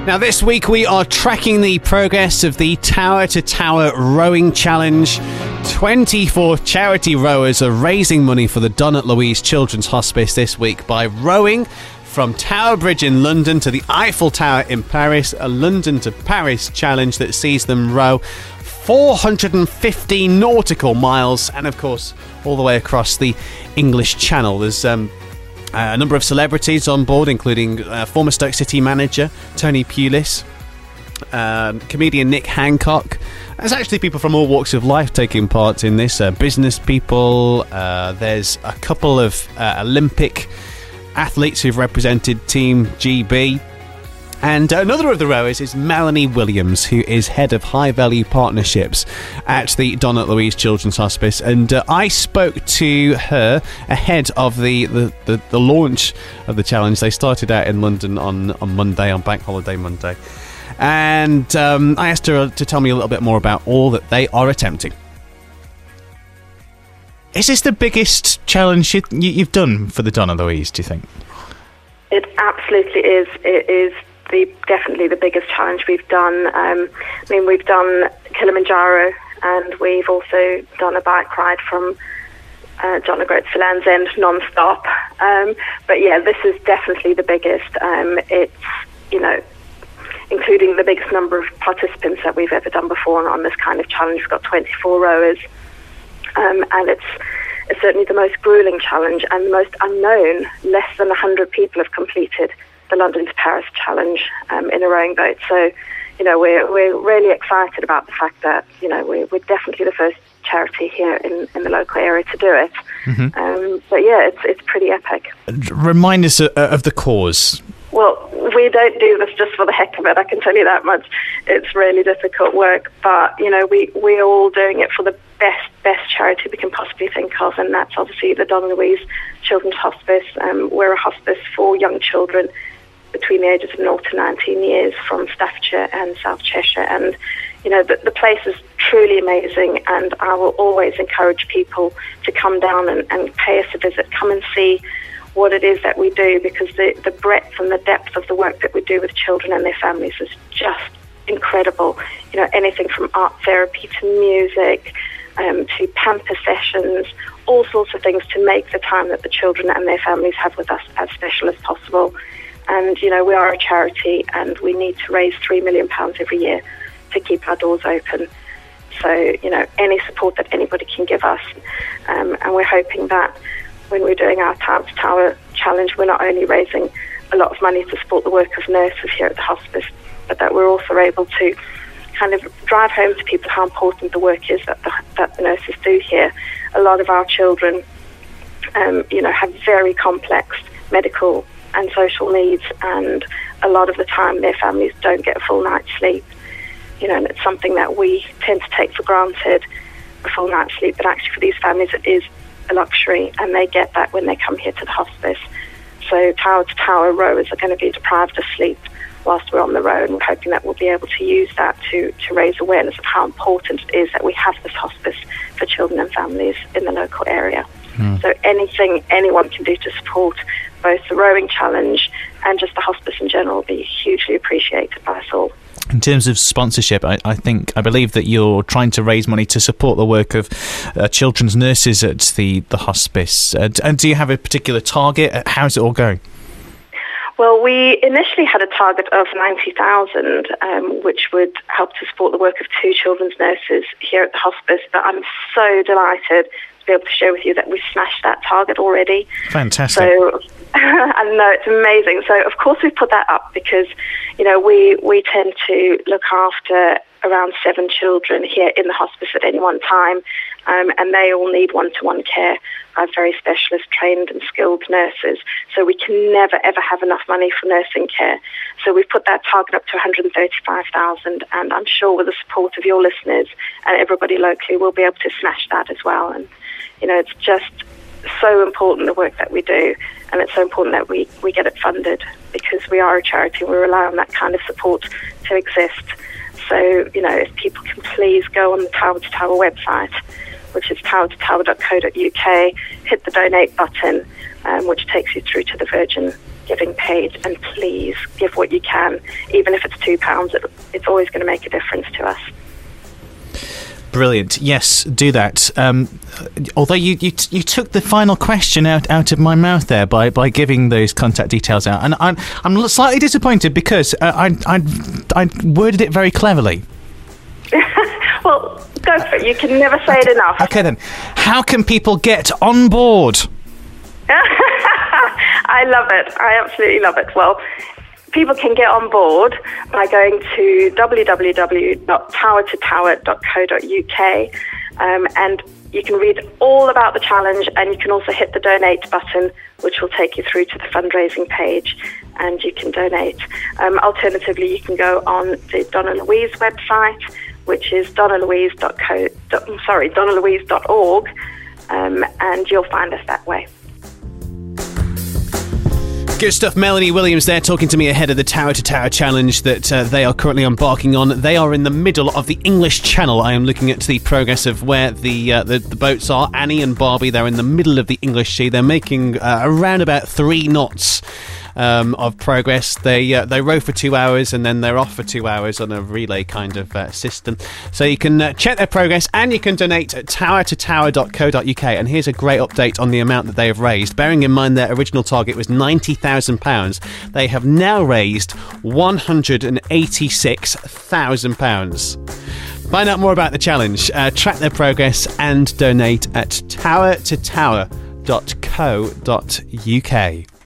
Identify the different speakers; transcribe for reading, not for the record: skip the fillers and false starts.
Speaker 1: Now, this week we are tracking the progress of the Tower to Tower Rowing Challenge. 24 charity rowers are raising money for the Donna Louise Children's Hospice this week by rowing from Tower Bridge in London to the Eiffel Tower in Paris, a London to Paris challenge that sees them row 450 nautical miles and, of course, all the way across the English Channel. There's a number of celebrities on board, including former Stoke City manager Tony Pulis, comedian Nick Hancock. There's actually people from all walks of life taking part in this, business people. There's a couple of Olympic athletes who've represented Team GB. And another of the rowers is Melanie Williams, who is head of high value partnerships at the Donna Louise Children's Hospice. And I spoke to her ahead of the launch of the challenge. They started out in London on Monday, on Bank Holiday Monday. And I asked her to tell me a little bit more about all that they are attempting. Is this the biggest challenge you've done for the Donna Louise, do you think?
Speaker 2: It absolutely is. It is definitely the biggest challenge we've done. We've done Kilimanjaro, and we've also done a bike ride from John O'Groats to Land's End non-stop. But yeah, this is definitely the biggest. It's, including the biggest number of participants that we've ever done before on this kind of challenge. We've got 24 rowers, and it's certainly the most grueling challenge and the most unknown. Less than 100 people have completed the London to Paris challenge in a rowing boat. So, we're really excited about the fact that, we're definitely the first charity here in the local area to do it. Mm-hmm. But yeah, it's pretty epic.
Speaker 1: Remind us of the cause.
Speaker 2: Well, we don't do this just for the heck of it, I can tell you that much. It's really difficult work, but, we're all doing it for the best charity we can possibly think of, and that's obviously the Donna Louise Children's Hospice. We're a hospice for young children between the ages of 0 to 19 years from Staffordshire and South Cheshire, and the place is truly amazing, and I will always encourage people to come down and pay us a visit, come and see what it is that we do, because the breadth and the depth of the work that we do with children and their families is just incredible. Anything from art therapy to music, to pamper sessions, all sorts of things to make the time that the children and their families have with us as special as possible. And, we are a charity, and we need to raise £3 million every year to keep our doors open. So, any support that anybody can give us. And we're hoping that when we're doing our Tower to Tower challenge, we're not only raising a lot of money to support the work of nurses here at the hospice, but that we're also able to kind of drive home to people how important the work is that the nurses do here. A lot of our children, have very complex medical and social needs, and a lot of the time their families don't get a full night's sleep. And it's something that we tend to take for granted, a full night's sleep, but actually for these families it is a luxury, and they get that when they come here to the hospice. So Tower to Tower rowers are going to be deprived of sleep whilst we're on the road, and we're hoping that we'll be able to use that to raise awareness of how important it is that we have this hospice for children and families in the local area. So anything anyone can do to support both the rowing challenge and just the hospice in general will be hugely appreciated by us all.
Speaker 1: In terms of sponsorship, I believe that you're trying to raise money to support the work of children's nurses at the hospice. And do you have a particular target? How's it all going?
Speaker 2: Well, we initially had a target of 90,000, which would help to support the work of 2 children's nurses here at the hospice. But I'm so delighted to be able to share with you that we smashed that target already.
Speaker 1: Fantastic.
Speaker 2: So I know, it's amazing. So, of course, we've put that up because, we tend to look after around 7 children here in the hospice at any one time, and they all need one-to-one care by very specialist, trained and skilled nurses. So we can never, ever have enough money for nursing care. So we've put that target up to 135,000, and I'm sure with the support of your listeners and everybody locally, we'll be able to smash that as well. And, it's just so important, the work that we do, and it's so important that we get it funded, because we are a charity and we rely on that kind of support to exist. So, if people can please go on the Tower to Tower website, which is towertotower.co.uk, hit the donate button, which takes you through to the Virgin giving page, and please give what you can. Even if it's £2, it's always going to make a difference to us.
Speaker 3: Brilliant. Yes, do that. Although you took the final question out of my mouth there by giving those contact details out, and I'm slightly disappointed because I worded it very cleverly.
Speaker 2: Well, go for it. You can never say it enough.
Speaker 3: Okay then. How can people get on board?
Speaker 2: I love it. I absolutely love it. Well, people can get on board by going to www.towertotower.co.uk, and you can read all about the challenge, and you can also hit the donate button, which will take you through to the fundraising page, and you can donate. Alternatively, you can go on the Donna Louise website, which is donnalouise.org, and you'll find us that way.
Speaker 1: Good stuff. Melanie Williams there talking to me ahead of the Tower to Tower challenge that they are currently embarking on. They are in the middle of the English Channel. I am looking at the progress of where the boats are. Annie and Barbie, they're in the middle of the English Sea. They're making around about 3 knots of progress. They row for 2 hours and then they're off for 2 hours on a relay kind of system. So you can check their progress, and you can donate at towertotower.co.uk. And here's a great update on the amount that they have raised. Bearing in mind their original target was £90,000, they have now raised £186,000. Find out more about the challenge, track their progress, and donate at towertotower.co.uk.